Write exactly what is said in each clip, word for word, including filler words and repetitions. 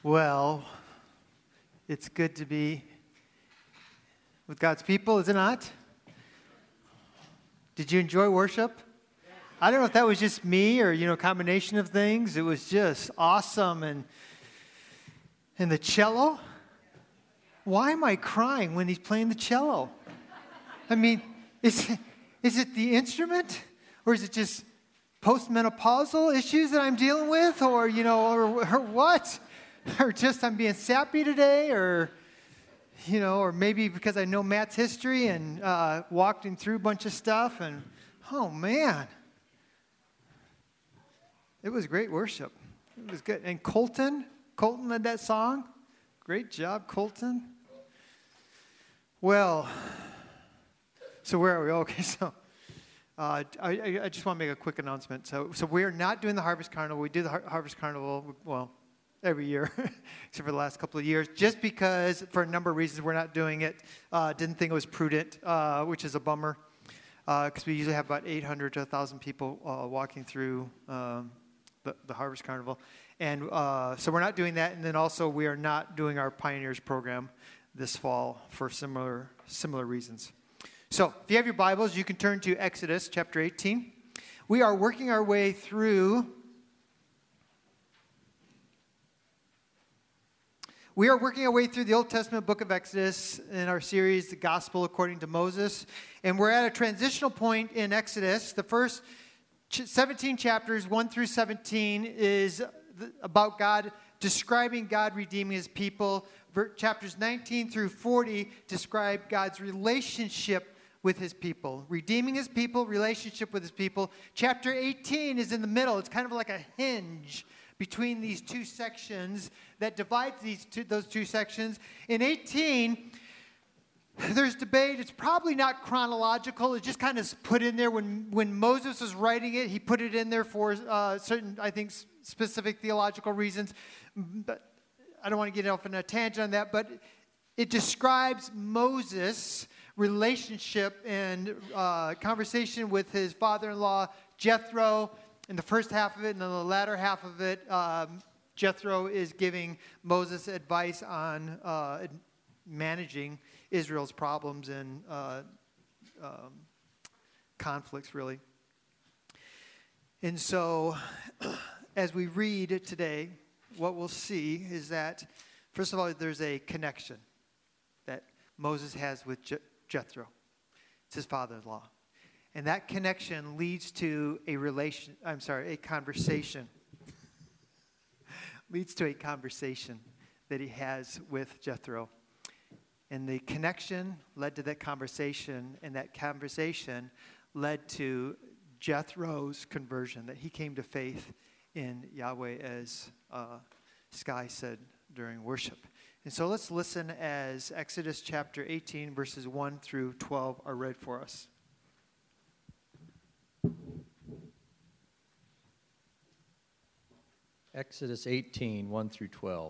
Well, it's good to be with God's people, is it not? Did you enjoy worship? I don't know if that was just me or, you know, a combination of things. It was just awesome. And, and the cello? Why am I crying when he's playing the cello? I mean, is it, is it the instrument? Or is it just postmenopausal issues that I'm dealing with? Or, you know, or, or what? Or just I'm being sappy today? Or, you know, or maybe because I know Matt's history and uh, walked him through a bunch of stuff. And, oh, man. It was great worship. It was good. And Colton, Colton led that song. Great job, Colton. Well, so where are we? Okay, so uh, I, I just want to make a quick announcement. So, so we are not doing the Harvest Carnival. We do the Har- Harvest Carnival, well, every year, except for the last couple of years, just because for a number of reasons we're not doing it. Uh, didn't think it was prudent, uh, which is a bummer, because uh, we usually have about eight hundred to one thousand people uh, walking through um, the, the Harvest Carnival. And uh, so we're not doing that. And then also we are not doing our Pioneers program this fall for similar similar reasons. So if you have your Bibles, you can turn to Exodus chapter eighteen. We are working our way through We are working our way through the Old Testament book of Exodus in our series, The Gospel According to Moses. And we're at a transitional point in Exodus. The first seventeen chapters, one through seventeen, is about God, describing God redeeming his people. Chapters nineteen through forty describe God's relationship with his people. Redeeming his people, relationship with his people. Chapter eighteen is in the middle. It's kind of like a hinge between these two sections that divides these two, those two sections. In eighteen, there's debate. It's probably not chronological. It's just kind of put in there when, when Moses was writing it. He put it in there for uh, certain, I think, specific theological reasons. But I don't want to get off on a tangent on that. But it describes Moses' relationship and uh, conversation with his father-in-law, Jethro, in the first half of it, and then the latter half of it, um, Jethro is giving Moses advice on uh, managing Israel's problems and uh, um, conflicts, really. And so, as we read today, what we'll see is that, first of all, there's a connection that Moses has with Je- Jethro. It's his father-in-law. And that connection leads to a relation, I'm sorry, a conversation. leads to a conversation that he has with Jethro. And the connection led to that conversation, and that conversation led to Jethro's conversion, that he came to faith in Yahweh, as uh, Sky said during worship. And so let's listen as Exodus chapter eighteen, verses one through twelve are read for us. Exodus eighteen, one through twelve.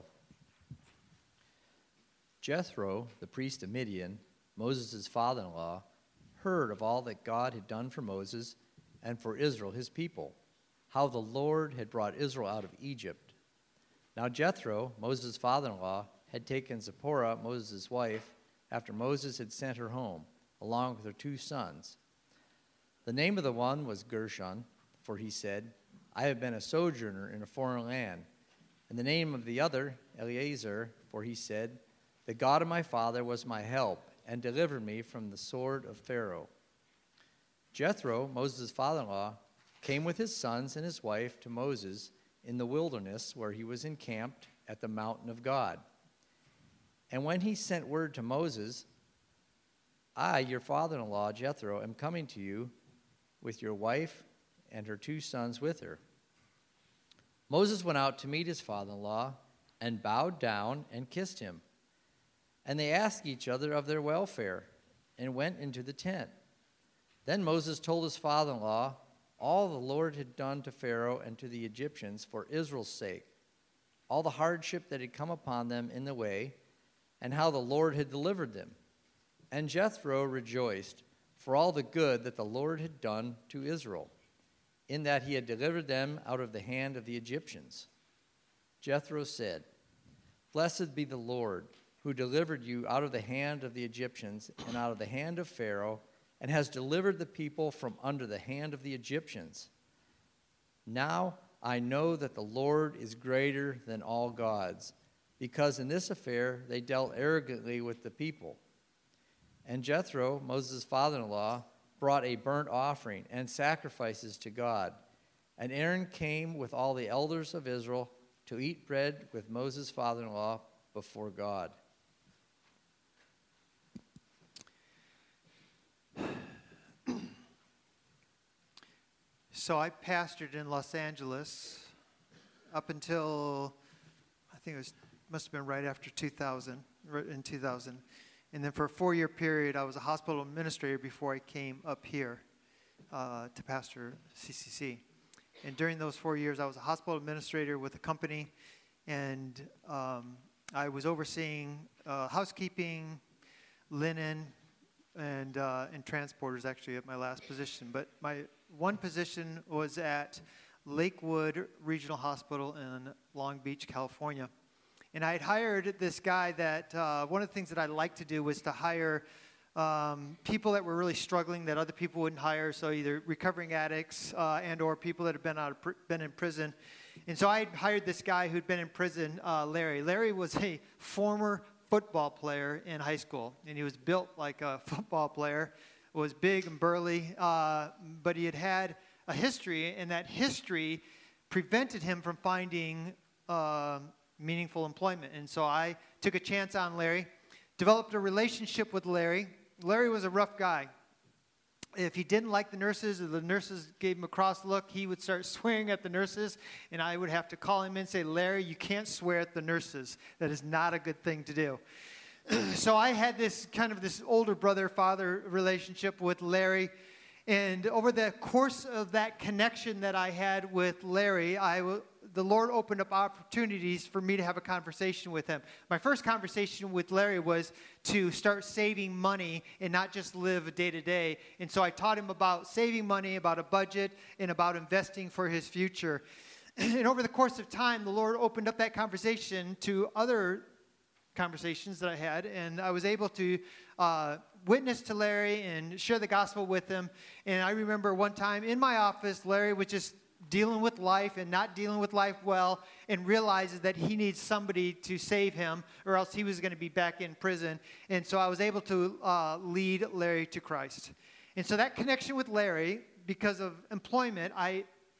Jethro, the priest of Midian, Moses' father-in-law, heard of all that God had done for Moses and for Israel, his people, how the Lord had brought Israel out of Egypt. Now Jethro, Moses' father-in-law, had taken Zipporah, Moses' wife, after Moses had sent her home, along with her two sons. The name of the one was Gershon, for he said, I have been a sojourner in a foreign land. And the name of the other, Eleazar, for he said, the God of my father was my help and delivered me from the sword of Pharaoh. Jethro, Moses' father-in-law, came with his sons and his wife to Moses in the wilderness where he was encamped at the mountain of God. And when he sent word to Moses, I, your father-in-law, Jethro, am coming to you with your wife and her two sons with her. Moses went out to meet his father-in-law and bowed down and kissed him. And they asked each other of their welfare and went into the tent. Then Moses told his father-in-law all the Lord had done to Pharaoh and to the Egyptians for Israel's sake, all the hardship that had come upon them in the way, and how the Lord had delivered them. And Jethro rejoiced for all the good that the Lord had done to Israel, in that he had delivered them out of the hand of the Egyptians. Jethro said, Blessed be the Lord, who delivered you out of the hand of the Egyptians and out of the hand of Pharaoh, and has delivered the people from under the hand of the Egyptians. Now I know that the Lord is greater than all gods, because in this affair they dealt arrogantly with the people. And Jethro, Moses' father-in-law, brought a burnt offering and sacrifices to God. And Aaron came with all the elders of Israel to eat bread with Moses' father-in-law before God. So I pastored in Los Angeles up until, I think it was, must have been right after two thousand, right in two thousand. And then for a four-year period, I was a hospital administrator before I came up here uh, to pastor C C C. And during those four years, I was a hospital administrator with a company, and um, I was overseeing uh, housekeeping, linen, and uh, and transporters actually at my last position. But my one position was at Lakewood Regional Hospital in Long Beach, California. And I had hired this guy that, uh, one of the things that I liked to do was to hire um, people that were really struggling that other people wouldn't hire, so either recovering addicts uh, and or people that had been, out of pr- been in prison. And so I had hired this guy who'd been in prison, uh, Larry. Larry was a former football player in high school, and he was built like a football player, was big and burly, uh, but he had had a history, and that history prevented him from finding uh, meaningful employment. And so I took a chance on Larry, developed a relationship with Larry. Larry was a rough guy. If he didn't like the nurses or the nurses gave him a cross look, he would start swearing at the nurses, and I would have to call him in and say, Larry, you can't swear at the nurses. That is not a good thing to do. So I had this kind of this older brother-father relationship with Larry, and over the course of that connection that I had with Larry, I w- the Lord opened up opportunities for me to have a conversation with him. My first conversation with Larry was to start saving money and not just live day to day. And so I taught him about saving money, about a budget, and about investing for his future. And over the course of time, the Lord opened up that conversation to other conversations that I had, and I was able to uh, witness to Larry and share the gospel with him. And I remember one time in my office, Larry was just dealing with life and not dealing with life well, and realizes that he needs somebody to save him, or else he was going to be back in prison. And so I was able to uh, lead Larry to Christ. And so that connection with Larry, because of employment, I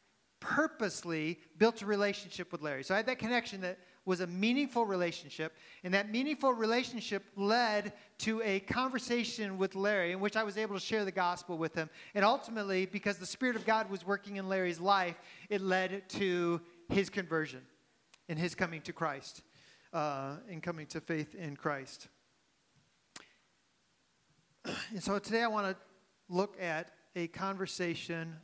purposely built a relationship with Larry. So I had that connection that was a meaningful relationship, and that meaningful relationship led to a conversation with Larry in which I was able to share the gospel with him. And ultimately, because the Spirit of God was working in Larry's life, it led to his conversion and his coming to Christ, uh, and coming to faith in Christ. And so today I want to look at a conversation.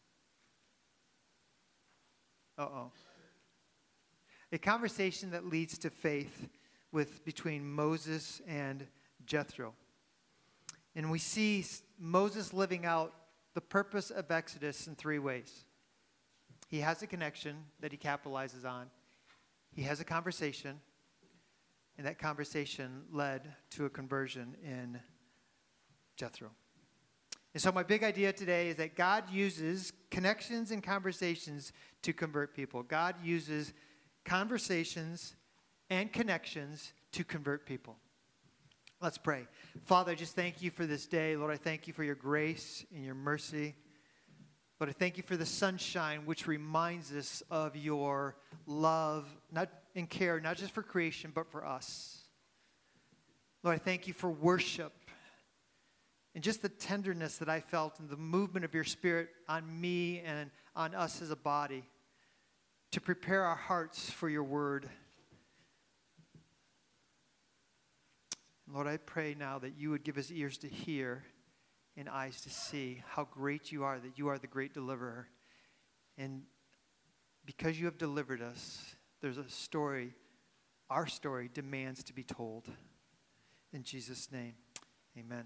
Uh-oh. A conversation that leads to faith with between Moses and Jethro. And we see Moses living out the purpose of Exodus in three ways. He has a connection that he capitalizes on. He has a conversation, and that conversation led to a conversion in Jethro. And so my big idea today is that God uses connections and conversations to convert people. God uses conversations and connections to convert people. Let's pray. Father, I just thank you for this day. Lord, I thank you for your grace and your mercy. Lord, I thank you for the sunshine, which reminds us of your love not and care, not just for creation, but for us. Lord, I thank you for worship and just the tenderness that I felt and the movement of your Spirit on me and on us as a body, to prepare our hearts for your word. Lord, I pray now that you would give us ears to hear and eyes to see how great you are, that you are the great deliverer. And because you have delivered us, there's a story, our story demands to be told. In Jesus' name, amen.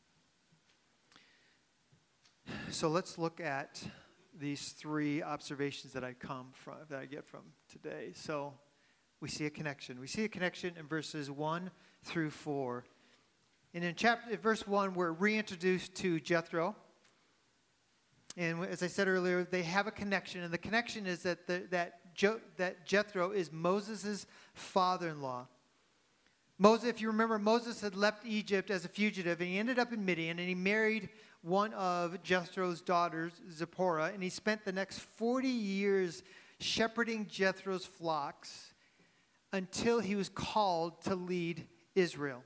So let's look at these three observations that I come from, that I get from today. So we see a connection. We see a connection in verses one through four. And in chapter, in verse one, we're reintroduced to Jethro. And as I said earlier, they have a connection. And the connection is that, the, that, jo, that Jethro is Moses' father-in-law. Moses, if you remember, Moses had left Egypt as a fugitive, and he ended up in Midian, and he married one of Jethro's daughters, Zipporah, and he spent the next forty years shepherding Jethro's flocks until he was called to lead Israel.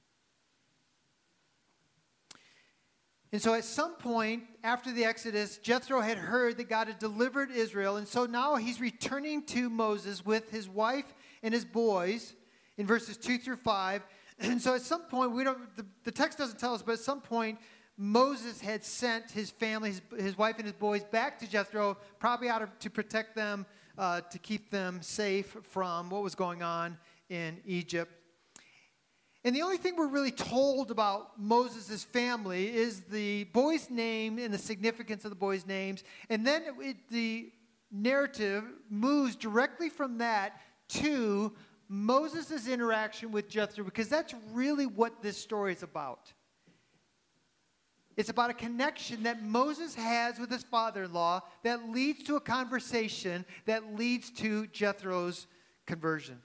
And so at some point after the Exodus, Jethro had heard that God had delivered Israel, and so now he's returning to Moses with his wife and his boys in verses two through five. And so at some point, we don't, the, the text doesn't tell us, but at some point, Moses had sent his family, his, his wife and his boys back to Jethro, probably out of, to protect them, uh, to keep them safe from what was going on in Egypt. And the only thing we're really told about Moses' family is the boys' name and the significance of the boys' names. And then it, the narrative moves directly from that to Moses' interaction with Jethro, because that's really what this story is about. It's about a connection that Moses has with his father-in-law that leads to a conversation that leads to Jethro's conversion.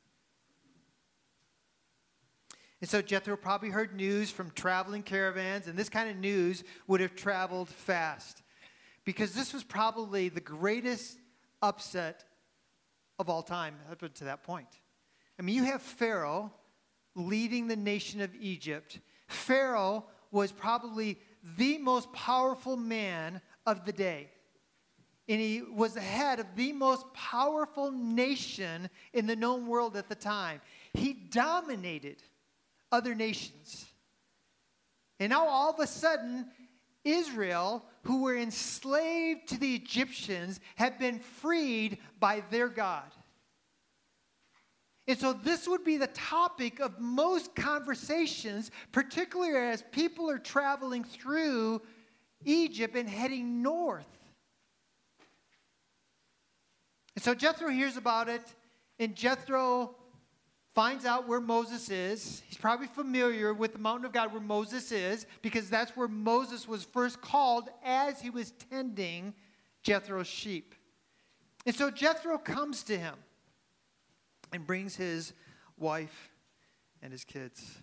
And so Jethro probably heard news from traveling caravans, and this kind of news would have traveled fast, because this was probably the greatest upset of all time up to that point. I mean, you have Pharaoh leading the nation of Egypt. Pharaoh was probably the most powerful man of the day. And he was the head of the most powerful nation in the known world at the time. He dominated other nations. And now all of a sudden, Israel, who were enslaved to the Egyptians, have been freed by their God. And so this would be the topic of most conversations, particularly as people are traveling through Egypt and heading north. And so Jethro hears about it, and Jethro finds out where Moses is. He's probably familiar with the mountain of God where Moses is, because that's where Moses was first called as he was tending Jethro's sheep. And so Jethro comes to him and brings his wife and his kids.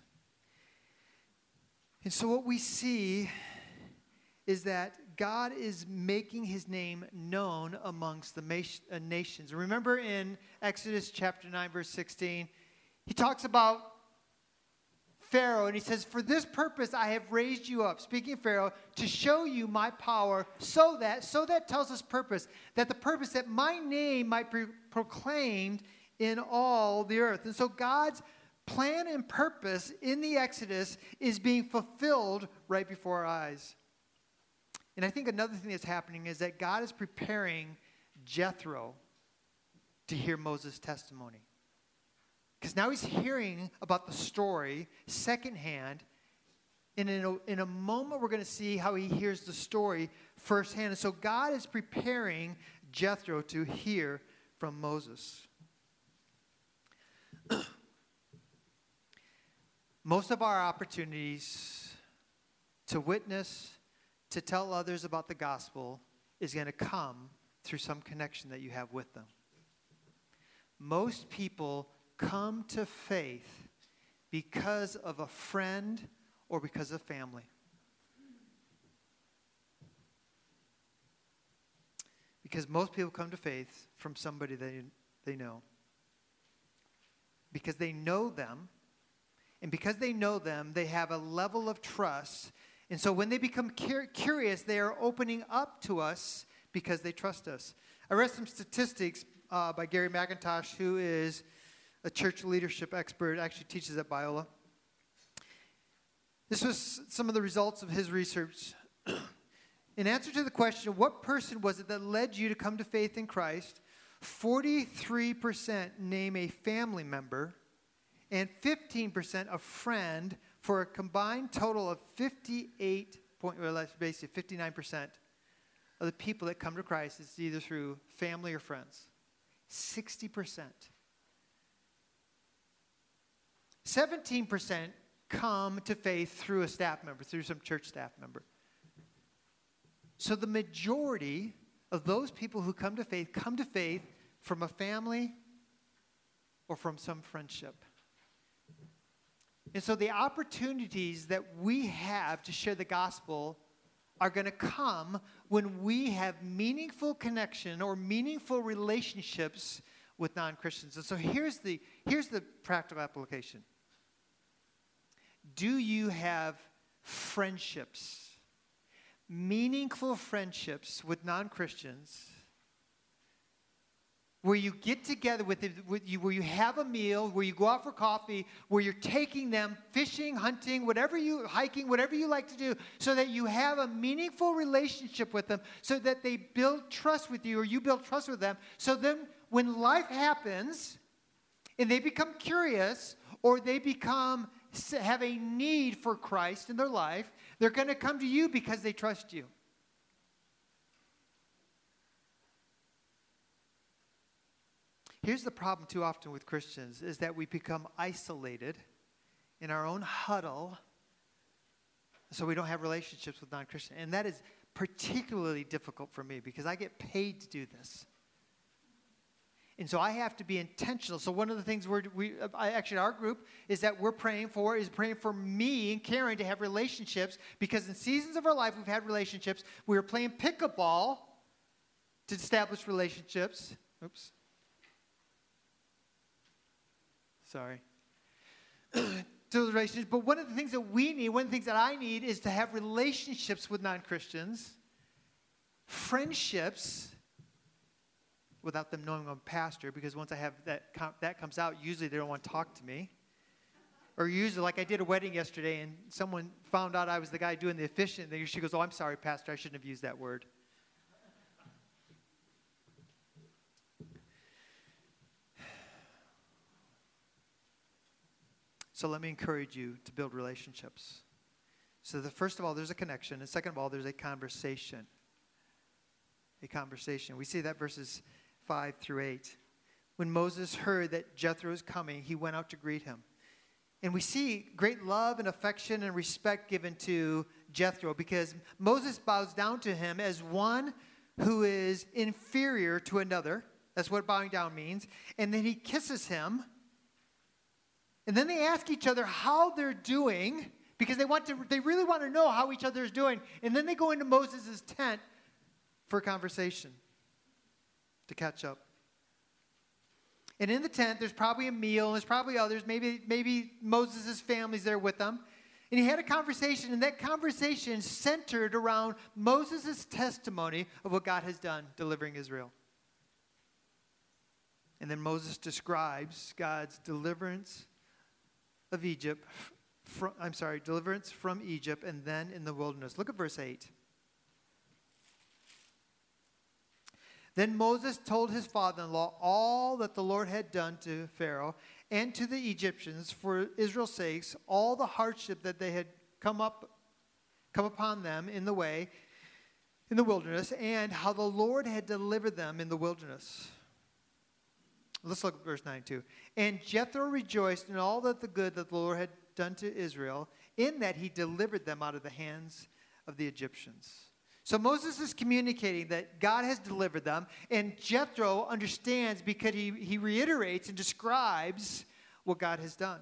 And so what we see is that God is making his name known amongst the nations. Remember in Exodus chapter nine, verse sixteen, he talks about Pharaoh, and he says, "For this purpose I have raised you up," speaking of Pharaoh, "to show you my power, so that," so that tells us purpose, that the purpose that my name might be proclaimed in all the earth. And so God's plan and purpose in the Exodus is being fulfilled right before our eyes. And I think another thing that's happening is that God is preparing Jethro to hear Moses' testimony. Because now he's hearing about the story secondhand. And in a, in a moment, we're going to see how he hears the story firsthand. And so God is preparing Jethro to hear from Moses. Most of our opportunities to witness, to tell others about the gospel, is going to come through some connection that you have with them. Most people come to faith because of a friend or because of family. Because most people come to faith from somebody they, they know. Because they know them, and because they know them, they have a level of trust. And so when they become cur- curious, they are opening up to us because they trust us. I read some statistics uh, by Gary McIntosh, who is a church leadership expert, actually teaches at Biola. This was some of the results of his research. In answer to the question, what person was it that led you to come to faith in Christ, forty-three percent name a family member and fifteen percent a friend, for a combined total of fifty-eight point, well, basically fifty-nine percent of the people that come to Christ is either through family or friends. sixty percent seventeen percent come to faith through a staff member, through some church staff member. So the majority of those people who come to faith come to faith from a family or from some friendship. And so the opportunities that we have to share the gospel are going to come when we have meaningful connection or meaningful relationships with non-Christians. And so here's the, here's the practical application. Do you have friendships, meaningful friendships with non-Christians, where you get together with, it, with you, where you have a meal, where you go out for coffee, where you're taking them fishing, hunting, whatever you, hiking, whatever you like to do, so that you have a meaningful relationship with them, so that they build trust with you, or you build trust with them. So then when life happens, and they become curious, or they become, have a need for Christ in their life, they're going to come to you because they trust you. Here's the problem too often with Christians, is that we become isolated in our own huddle, so we don't have relationships with non-Christians. And that is particularly difficult for me because I get paid to do this. And so I have to be intentional. So one of the things we're, we, I, actually our group, is that we're praying for, is praying for me and Karen to have relationships, because in seasons of our life we've had relationships. We were playing pickleball to establish relationships. Oops. Sorry. to the relationships. But one of the things that we need, one of the things that I need, is to have relationships with non-Christians, friendships, without them knowing I'm a pastor, because once I have that, that comes out, usually they don't want to talk to me. Or usually, like I did a wedding yesterday, and someone found out I was the guy doing the officiant thing. She goes, "Oh, I'm sorry, Pastor, I shouldn't have used that word." So let me encourage you to build relationships. So the first of all, there's a connection. And second of all, there's a conversation. A conversation. We see that verses five through eight. When Moses heard that Jethro was coming, he went out to greet him. And we see great love and affection and respect given to Jethro, because Moses bows down to him as one who is inferior to another. That's what bowing down means. And then he kisses him. And then they ask each other how they're doing, because they want to, they really want to know how each other is doing. And then they go into Moses' tent for a conversation to catch up. And in the tent, there's probably a meal, and there's probably others. Maybe, maybe Moses' family's there with them. And he had a conversation, and that conversation centered around Moses' testimony of what God has done, delivering Israel. And then Moses describes God's deliverance of Egypt, from, I'm sorry, deliverance from Egypt, and then in the wilderness. Look at verse eight. Then Moses told his father-in-law all that the Lord had done to Pharaoh and to the Egyptians for Israel's sakes, all the hardship that they had come up, come upon them in the way, in the wilderness, and how the Lord had delivered them in the wilderness. Let's look at verse nine too. And Jethro rejoiced in all that the good that the Lord had done to Israel, in that he delivered them out of the hands of the Egyptians. So Moses is communicating that God has delivered them, and Jethro understands because he, he reiterates and describes what God has done.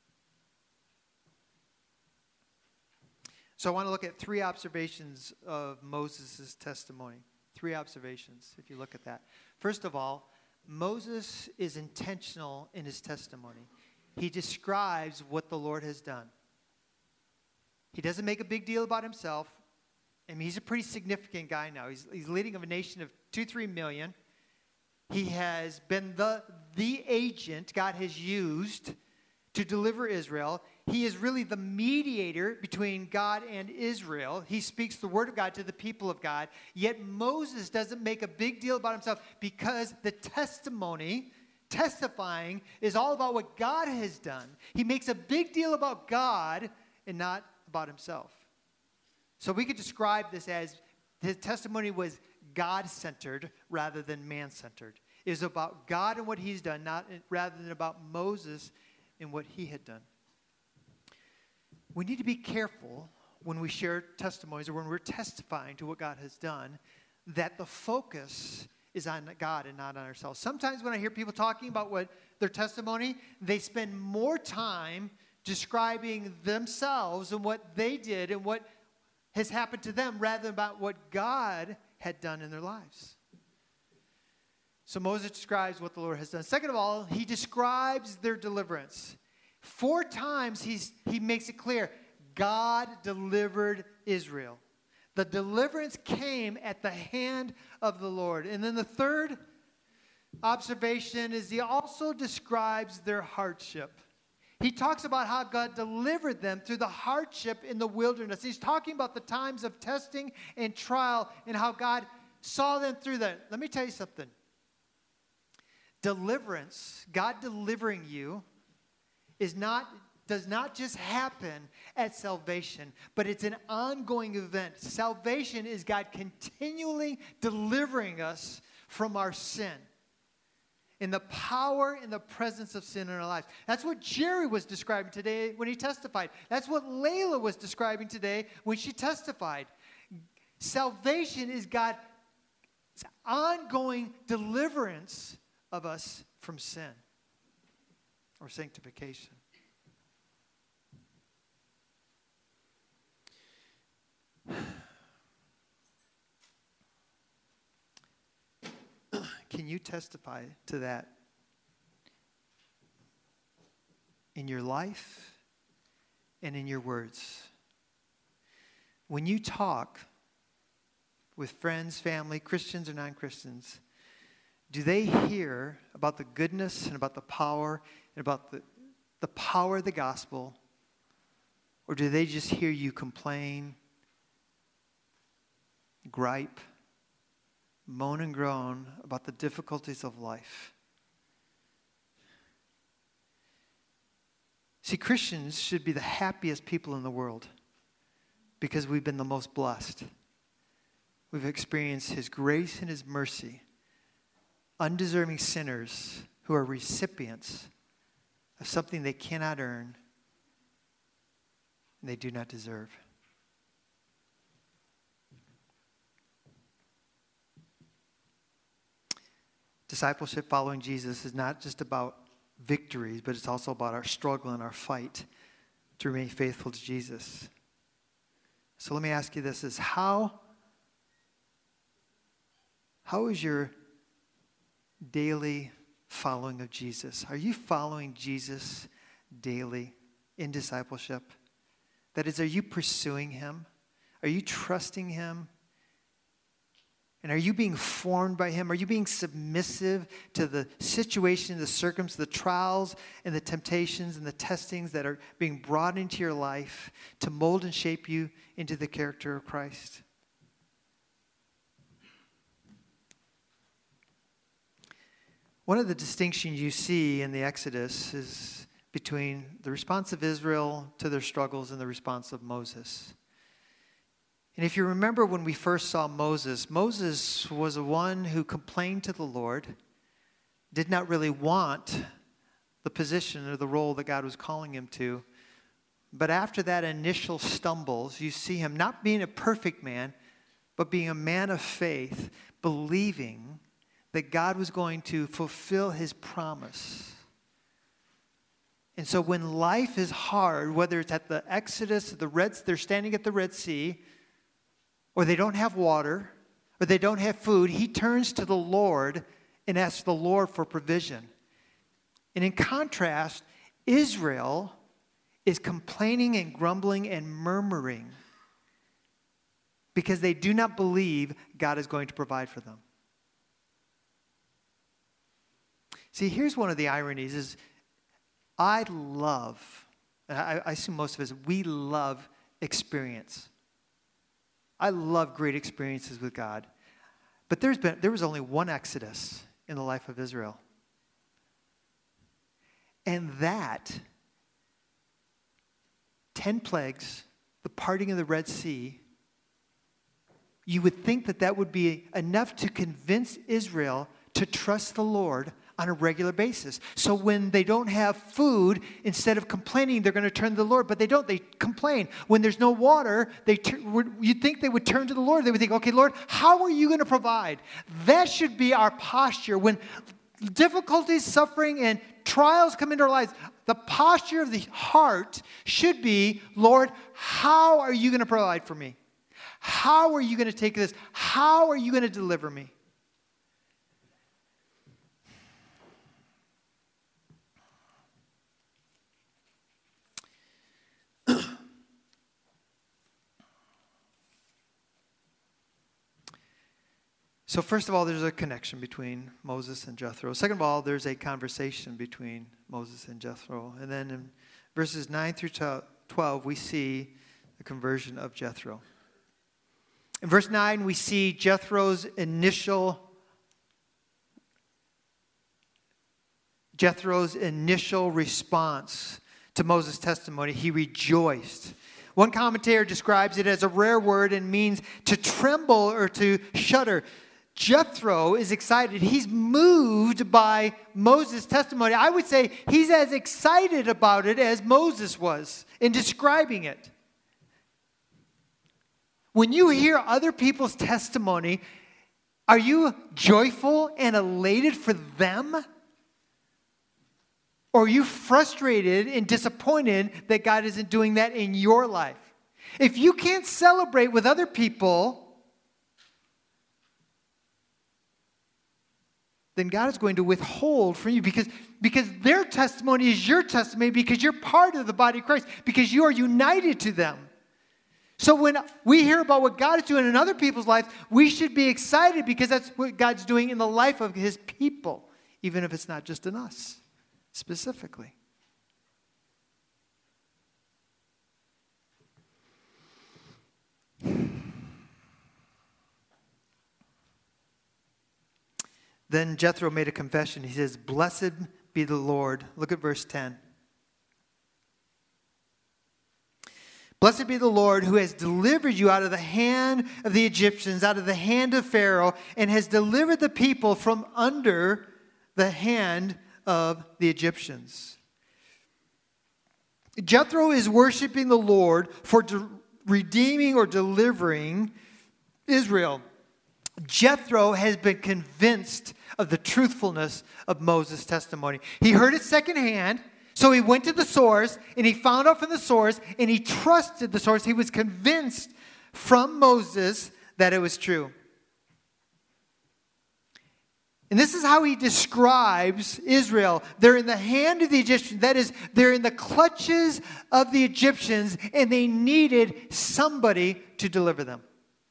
So I want to look at three observations of Moses' testimony. Three observations, if you look at that. First of all, Moses is intentional in his testimony. He describes what the Lord has done. He doesn't make a big deal about himself. I mean, he's a pretty significant guy now. He's, he's leading of a nation of two, three million. He has been the, the agent God has used to deliver Israel. He is really the mediator between God and Israel. He speaks the word of God to the people of God. Yet Moses doesn't make a big deal about himself, because the testimony, testifying, is all about what God has done. He makes a big deal about God and not about himself. So we could describe this as his testimony was God-centered rather than man-centered. It was about God and what he's done, not rather than about Moses and what he had done. we need to be careful when we share testimonies or when we're testifying to what God has done, that the focus is on God and not on ourselves. Sometimes when I hear people talking about what their testimony, they spend more time describing themselves and what they did and what has happened to them rather than about what God had done in their lives. So Moses describes what the Lord has done. Second of all, he describes their deliverance. Four times he's, he makes it clear, God delivered Israel. The deliverance came at the hand of the Lord. And then the third observation is he also describes their hardship. He talks about how God delivered them through the hardship in the wilderness. He's talking about the times of testing and trial and how God saw them through that. Let me tell you something. Deliverance, God delivering you, is not does not just happen at salvation, but it's an ongoing event. Salvation is God continually delivering us from our sin, in the power and the presence of sin in our lives. That's what Jerry was describing today when he testified. That's what Layla was describing today when she testified. Salvation is God's ongoing deliverance of us from sin or sanctification. Can you testify to that in your life and in your words? When you talk with friends, family, Christians or non-Christians, do they hear about the goodness and about the power and about the, the power of the gospel? Or do they just hear you complain, gripe, moan and groan about the difficulties of life? See, Christians should be the happiest people in the world because we've been the most blessed. We've experienced His grace and His mercy. Undeserving sinners who are recipients of something they cannot earn and they do not deserve. Discipleship, following Jesus, is not just about victories, but it's also about our struggle and our fight to remain faithful to Jesus. So let me ask you this, is how, how is your daily following of Jesus? Are you following Jesus daily in discipleship? That is, are you pursuing Him? Are you trusting Him? And are you being formed by Him? Are you being submissive to the situation, the circumstances, the trials, and the temptations and the testings that are being brought into your life to mold and shape you into the character of Christ? One of the distinctions you see in the Exodus is between the response of Israel to their struggles and the response of Moses. And if you remember when we first saw Moses, Moses was the one who complained to the Lord, did not really want the position or the role that God was calling him to. But after that initial stumbles, you see him not being a perfect man, but being a man of faith, believing that God was going to fulfill His promise. And so when life is hard, whether it's at the Exodus, the Red, they're standing at the Red Sea, or they don't have water, or they don't have food, he turns to the Lord and asks the Lord for provision. And in contrast, Israel is complaining and grumbling and murmuring because they do not believe God is going to provide for them. See, here's one of the ironies is I love, and I, I assume most of us, we love experience. I love great experiences with God. But there's been there was only one Exodus in the life of Israel. And that, ten plagues, the parting of the Red Sea, you would think that that would be enough to convince Israel to trust the Lord on a regular basis. So when they don't have food, instead of complaining, they're going to turn to the Lord, but they don't. They complain. When there's no water, they tur- you'd think they would turn to the Lord. They would think, okay, Lord, how are you going to provide? That should be our posture. When difficulties, suffering, and trials come into our lives, the posture of the heart should be, Lord, how are you going to provide for me? How are you going to take this? How are you going to deliver me? So first of all, there's a connection between Moses and Jethro. Second of all, there's a conversation between Moses and Jethro. And then in verses nine through twelve, we see the conversion of Jethro. In verse nine, we see Jethro's initial Jethro's initial response to Moses' testimony. He rejoiced. One commentator describes it as a rare word and means to tremble or to shudder. Jethro is excited. He's moved by Moses' testimony. I would say he's as excited about it as Moses was in describing it. When you hear other people's testimony, are you joyful and elated for them? Or are you frustrated and disappointed that God isn't doing that in your life? If you can't celebrate with other people, then God is going to withhold from you because, because their testimony is your testimony because you're part of the body of Christ, because you are united to them. So when we hear about what God is doing in other people's lives, we should be excited because that's what God's doing in the life of his people, even if it's not just in us specifically. Then Jethro made a confession. He says, "Blessed be the Lord." Look at verse ten. "Blessed be the Lord who has delivered you out of the hand of the Egyptians, out of the hand of Pharaoh, and has delivered the people from under the hand of the Egyptians." Jethro is worshiping the Lord for de- redeeming or delivering Israel. Jethro has been convinced of the truthfulness of Moses' testimony. He heard it secondhand, so he went to the source, and he found out from the source, and he trusted the source. He was convinced from Moses that it was true. And this is how he describes Israel. They're in the hand of the Egyptians. That is, they're in the clutches of the Egyptians, and they needed somebody to deliver them.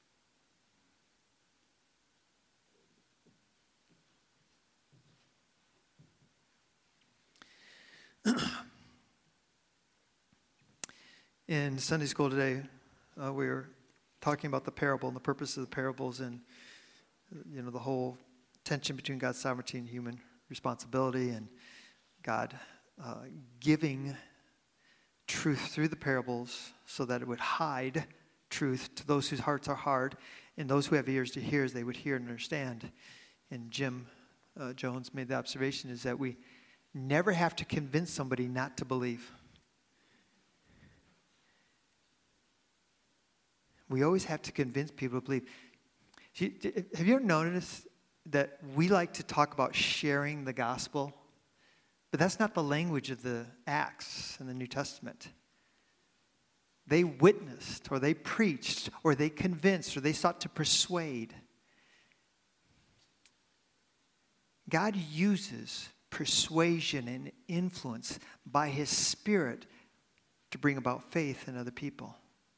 In Sunday school today, uh, we were talking about the parable and the purpose of the parables, and you know the whole tension between God's sovereignty and human responsibility, and God uh, giving truth through the parables so that it would hide truth to those whose hearts are hard, and those who have ears to hear, as they would hear and understand. And Jim uh, Jones made the observation is that we never have to convince somebody not to believe. We always have to convince people to believe. Have you ever noticed that we like to talk about sharing the gospel? But that's not the language of the Acts in the New Testament. They witnessed, or they preached, or they convinced, or they sought to persuade. God uses persuasion and influence by his Spirit to bring about faith in other people.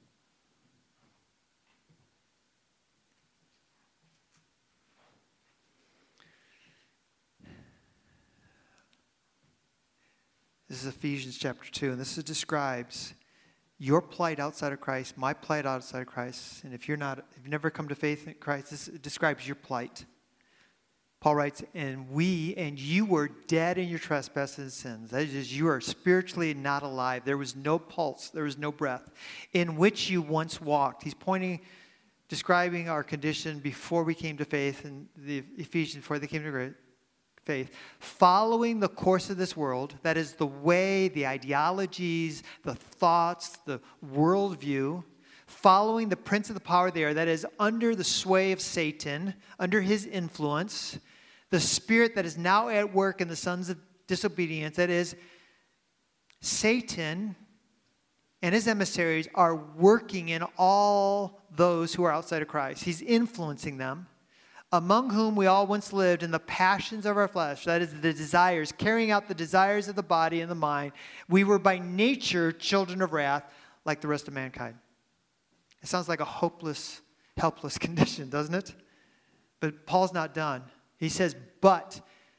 This is Ephesians chapter two, and this is, describes your plight outside of Christ, my plight outside of Christ. And if you're not, if you've never come to faith in Christ, this describes your plight. Paul writes, "And we and you were dead in your trespasses and sins." That is, you are spiritually not alive. There was no pulse, there was no breath, in which you once walked. He's pointing, describing our condition before we came to faith, in the Ephesians, before they came to faith, following the course of this world, that is the way, the ideologies, the thoughts, the worldview, following the prince of the power there, that is under the sway of Satan, under his influence, the spirit that is now at work in the sons of disobedience, that is Satan and his emissaries are working in all those who are outside of Christ. He's influencing them, among whom we all once lived in the passions of our flesh, that is the desires, carrying out the desires of the body and the mind. We were by nature children of wrath like the rest of mankind. It sounds like a hopeless, helpless condition, doesn't it? But Paul's not done. He says, but.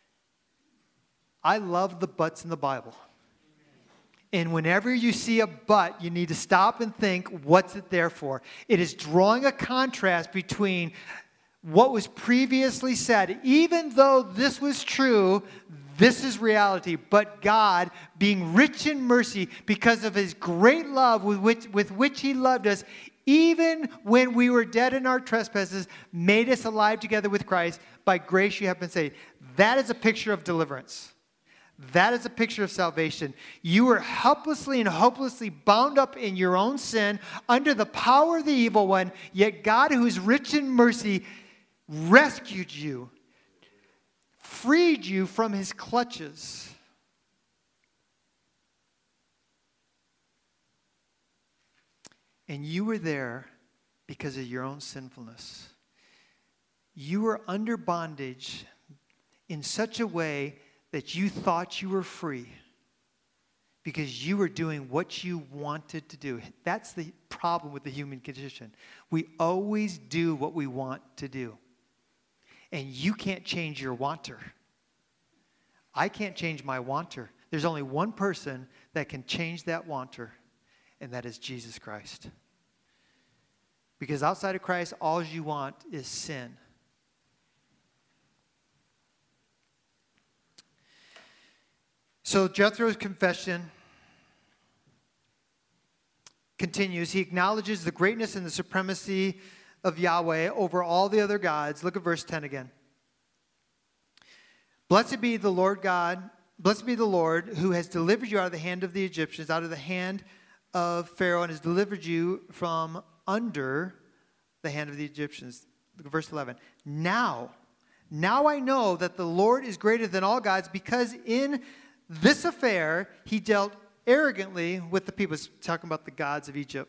I love the buts in the Bible. And whenever you see a but, you need to stop and think, what's it there for? It is drawing a contrast between what was previously said. Even though this was true, this is reality. But God, being rich in mercy because of his great love with which, with which he loved us, even when we were dead in our trespasses, made us alive together with Christ. By grace you have been saved. That is a picture of deliverance. That is a picture of salvation. You were helplessly and hopelessly bound up in your own sin under the power of the evil one, yet God, who is rich in mercy, rescued you, freed you from his clutches. And you were there because of your own sinfulness. You were under bondage in such a way that you thought you were free because you were doing what you wanted to do. That's the problem with the human condition. We always do what we want to do. And you can't change your wanter. I can't change my wanter. There's only one person that can change that wanter, and that is Jesus Christ. Because outside of Christ, all you want is sin. So Jethro's confession continues. He acknowledges the greatness and the supremacy of Yahweh over all the other gods. Look at verse ten again. Blessed be the Lord God, blessed be the Lord who has delivered you out of the hand of the Egyptians, out of the hand of Pharaoh, and has delivered you from under the hand of the Egyptians. Look at verse eleven. Now, now I know that the Lord is greater than all gods, because in this affair he dealt arrogantly with the people. He's talking about the gods of Egypt.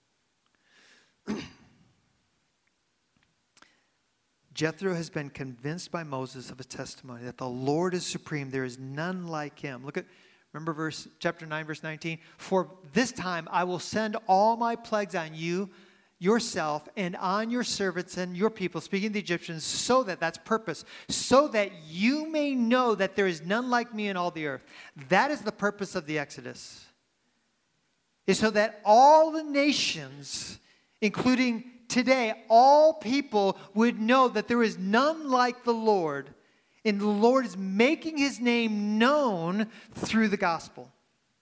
Jethro has been convinced by Moses of a testimony that the Lord is supreme. There is none like him. Look at, remember verse chapter nine, verse nineteen. For this time I will send all my plagues on you, yourself, and on your servants and your people, speaking of the Egyptians, so that, that's purpose, so that you may know that there is none like me in all the earth. That is the purpose of the Exodus. Is so that all the nations, including today, all people would know that there is none like the Lord, and the Lord is making his name known through the gospel.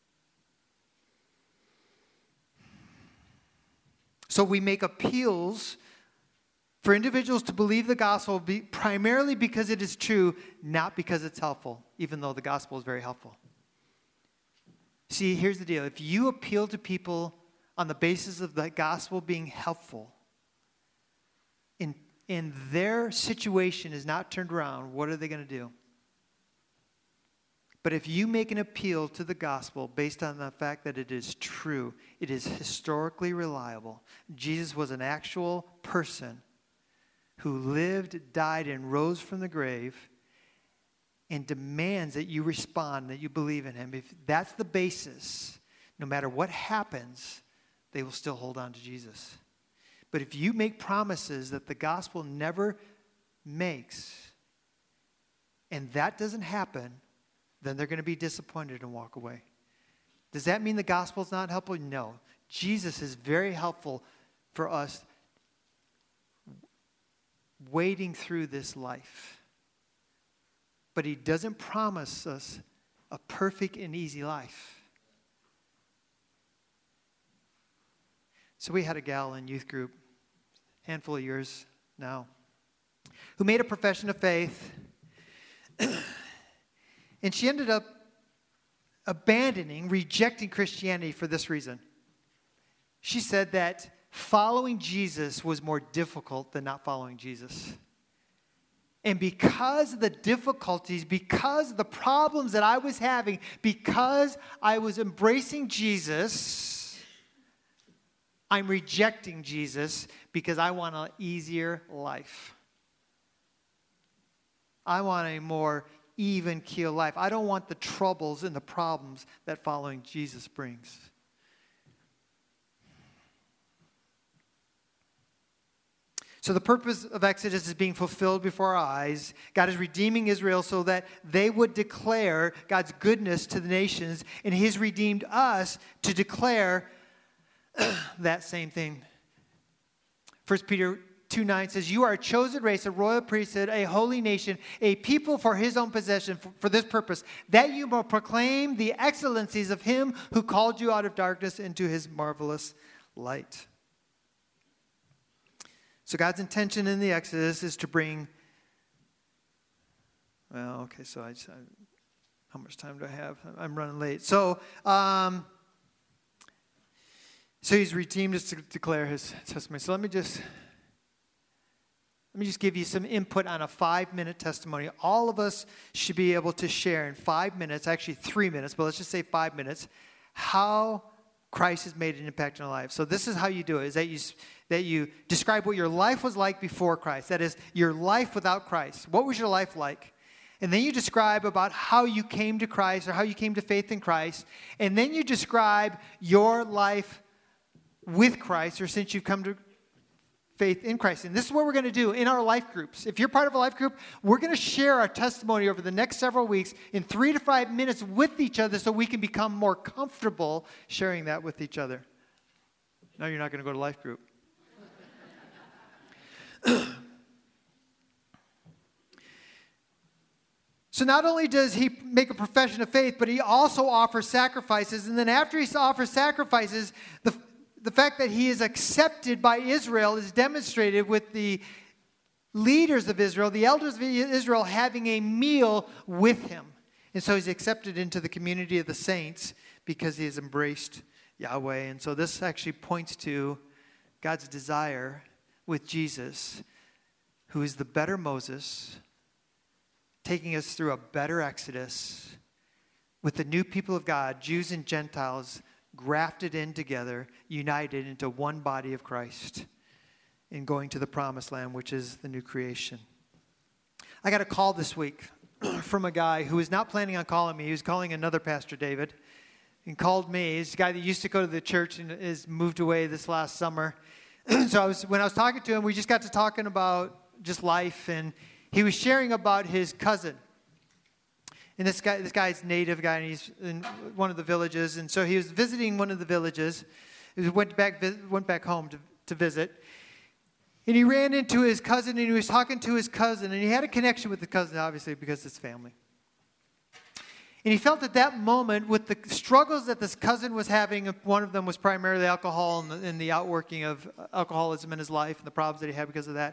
So we make appeals for individuals to believe the gospel be, primarily because it is true, not because it's helpful, even though the gospel is very helpful. See, here's the deal. If you appeal to people on the basis of the gospel being helpful, and, and their situation is not turned around, what are they going to do? But if you make an appeal to the gospel based on the fact that it is true, it is historically reliable, Jesus was an actual person who lived, died, and rose from the grave, and demands that you respond, that you believe in him. If that's the basis, no matter what happens, they will still hold on to Jesus. But if you make promises that the gospel never makes, and that doesn't happen, then they're going to be disappointed and walk away. Does that mean the gospel is not helpful? No. Jesus is very helpful for us wading through this life. But he doesn't promise us a perfect and easy life. So we had a gal in youth group, a handful of years now, who made a profession of faith. And she ended up abandoning, rejecting Christianity for this reason. She said that following Jesus was more difficult than not following Jesus. And because of the difficulties, because of the problems that I was having, because I was embracing Jesus, I'm rejecting Jesus because I want an easier life. I want a more even keel life. I don't want the troubles and the problems that following Jesus brings. So the purpose of Exodus is being fulfilled before our eyes. God is redeeming Israel so that they would declare God's goodness to the nations, and He has redeemed us to declare that same thing. First Peter two nine says, "You are a chosen race, a royal priesthood, a holy nation, a people for His own possession, for, for this purpose, that you may proclaim the excellencies of Him who called you out of darkness into His marvelous light." So God's intention in the Exodus is to bring, well, okay, so I, just, I how much time do I have? I'm running late. So, um, so He's redeemed us to declare His testimony. So let me just, let me just give you some input on a five-minute testimony. All of us should be able to share in five minutes, actually three minutes, but let's just say five minutes, how Christ has made an impact in our lives. So this is how you do it, is that you that you describe what your life was like before Christ. That is, your life without Christ. What was your life like? And then you describe about how you came to Christ or how you came to faith in Christ. And then you describe your life with Christ or since you've come to faith in Christ. And this is what we're going to do in our life groups. If you're part of a life group, we're going to share our testimony over the next several weeks in three to five minutes with each other so we can become more comfortable sharing that with each other. No, you're not going to go to life group. So not only does he make a profession of faith, but he also offers sacrifices. And then after he offers sacrifices, the, the fact that he is accepted by Israel is demonstrated with the leaders of Israel, the elders of Israel, having a meal with him. And so he's accepted into the community of the saints because he has embraced Yahweh. And so this actually points to God's desire with Jesus, who is the better Moses, taking us through a better Exodus, with the new people of God, Jews and Gentiles, grafted in together, united into one body of Christ, in going to the promised land, which is the new creation. I got a call this week from a guy who was not planning on calling me. He was calling another Pastor David, and called me. He's a guy that used to go to the church and has moved away this last summer. So I was, when I was talking to him, we just got to talking about just life, and he was sharing about his cousin. And this guy, this guy's native guy, and he's in one of the villages. And so he was visiting one of the villages. He went back, went back home to, to visit. And he ran into his cousin, and he was talking to his cousin, and he had a connection with the cousin, obviously, because it's family. And he felt at that moment, with the struggles that this cousin was having, one of them was primarily alcohol and the, and the outworking of alcoholism in his life and the problems that he had because of that.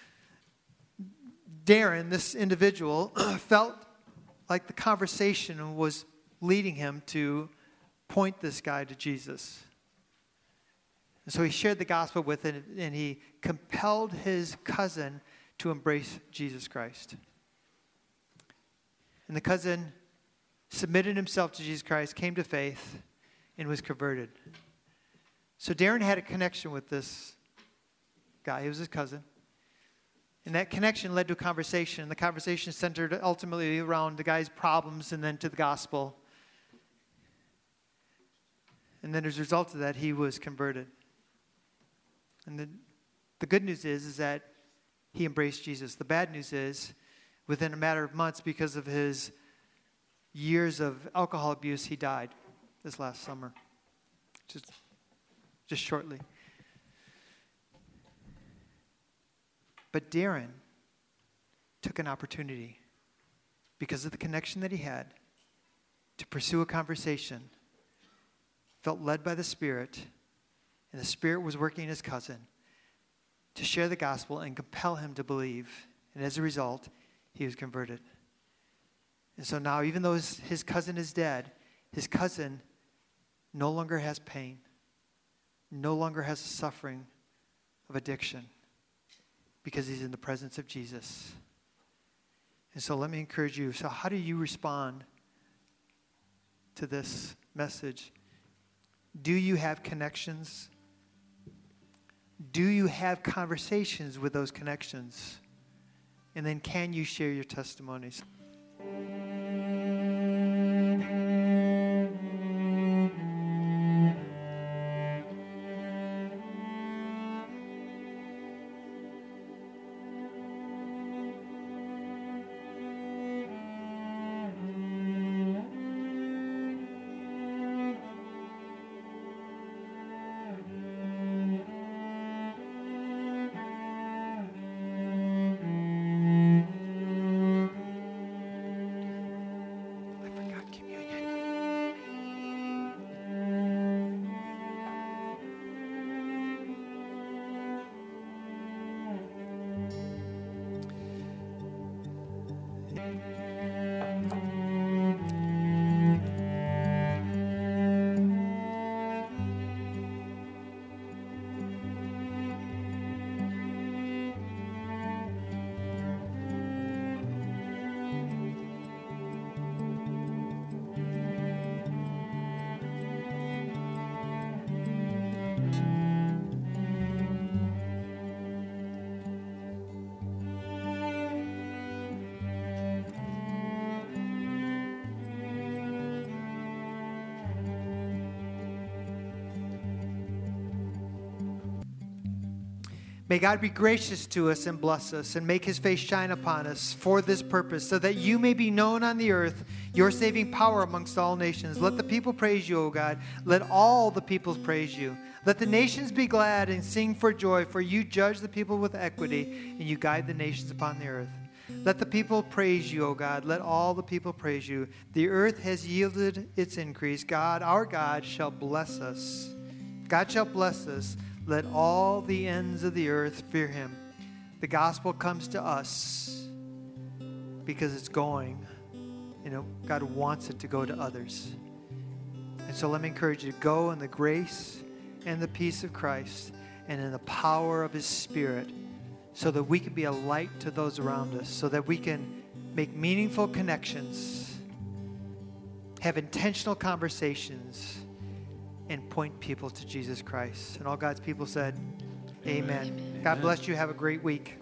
Darren, this individual, felt like the conversation was leading him to point this guy to Jesus. And so he shared the gospel with him, and he compelled his cousin to embrace Jesus Christ. And the cousin submitted himself to Jesus Christ, came to faith, and was converted. So Darren had a connection with this guy. He was his cousin. And that connection led to a conversation. The conversation centered ultimately around the guy's problems and then to the gospel. And then as a result of that, he was converted. And the, the good news is, is that he embraced Jesus. The bad news is, within a matter of months, because of his years of alcohol abuse, he died this last summer. Just, just shortly. But Darren took an opportunity, because of the connection that he had, to pursue a conversation, felt led by the Spirit, and the Spirit was working in his cousin to share the gospel and compel him to believe. And as a result, he was converted. And so now, even though his, his cousin is dead, his cousin no longer has pain, no longer has the suffering of addiction, because he's in the presence of Jesus. And so let me encourage you. So how do you respond to this message? Do you have connections? Do you have conversations with those connections? And then can you share your testimonies? May God be gracious to us and bless us and make his face shine upon us for this purpose, so that you may be known on the earth, your saving power amongst all nations. Let the people praise you, O God. Let all the peoples praise you. Let the nations be glad and sing for joy, for you judge the people with equity and you guide the nations upon the earth. Let the people praise you, O God. Let all the people praise you. The earth has yielded its increase. God, our God, shall bless us. God shall bless us. Let all the ends of the earth fear him. The gospel comes to us because it's going. You know, God wants it to go to others. And so let me encourage you to go in the grace and the peace of Christ and in the power of his Spirit, so that we can be a light to those around us, so that we can make meaningful connections, have intentional conversations, and point people to Jesus Christ. And all God's people said, amen. Amen. God bless you. Have a great week.